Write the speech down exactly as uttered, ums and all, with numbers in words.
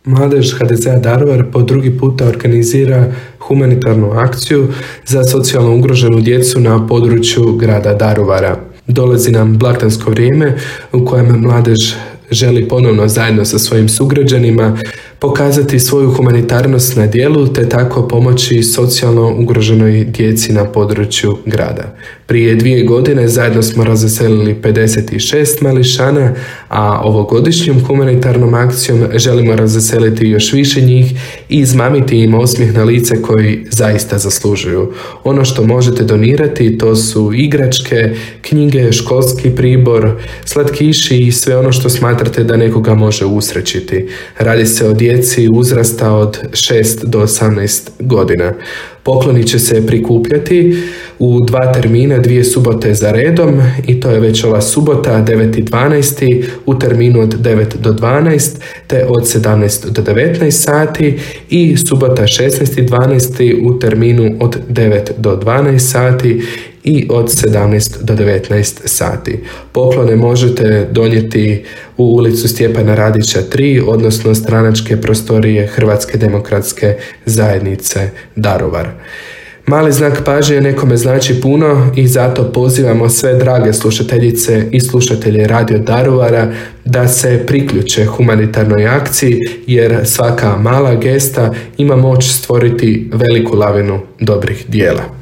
Mladež ha de ze a Daruvar po drugi puta organizira humanitarnu akciju za socijalno ugroženu djecu na području grada Daruvara. Dolazi nam blagdansko vrijeme u kojem mladež želi ponovno zajedno sa svojim sugrađanima pokazati svoju humanitarnost na djelu te tako pomoći socijalno ugroženoj djeci na području grada. Prije dvije godine zajedno smo razveselili pedeset šest mališana, a ovogodišnjom humanitarnom akcijom želimo razveseliti još više njih i izmamiti im osmijeh na lice koji zaista zaslužuju. Ono što možete donirati to su igračke, knjige, školski pribor, slatkiši i sve ono što smatrate da nekoga može usrećiti. Radi se o djeci uzrasta od šest do osamnaest godina. Pokloni će se prikupljati u dva termina, dvije subote za redom i to je već ova subota deveti dvanaesti u terminu od devet do dvanaest te od sedamnaest do devetnaest sati i subota šesnaesti dvanaesti u terminu od devet do dvanaest sati i od sedamnaest do devetnaest sati. Poklone možete donijeti u ulicu Stjepana Radića tri, odnosno stranačke prostorije Hrvatske demokratske zajednice Daruvar. Mali znak pažnje nekome znači puno i zato pozivamo sve drage slušateljice i slušatelje Radio Daruvara da se priključe humanitarnoj akciji, jer svaka mala gesta ima moć stvoriti veliku lavinu dobrih dijela.